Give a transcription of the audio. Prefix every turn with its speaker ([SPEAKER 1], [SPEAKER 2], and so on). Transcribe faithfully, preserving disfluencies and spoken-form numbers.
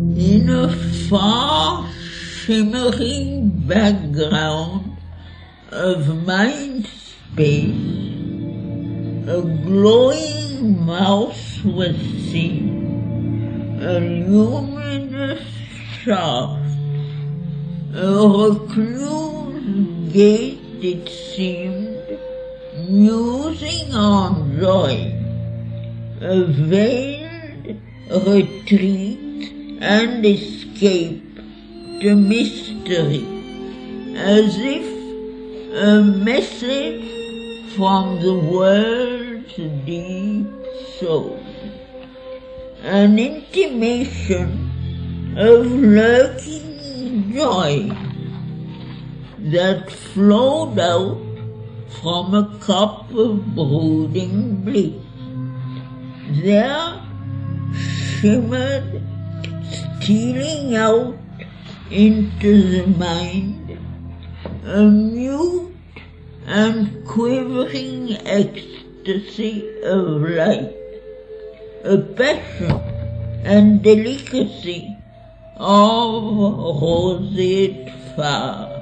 [SPEAKER 1] In a far shimmering background of mind space, a glowing mouse was seen, a luminous shaft, a recluse gait it seemed, musing on joy, a veiled retreat and escape to mystery, as if a message from the world's deep soul, an intimation of lurking joy that flowed out from a cup of brooding bliss. There shimmered, stealing out into the mind, a mute and quivering ecstasy of light, a passion and delicacy of roseate fire.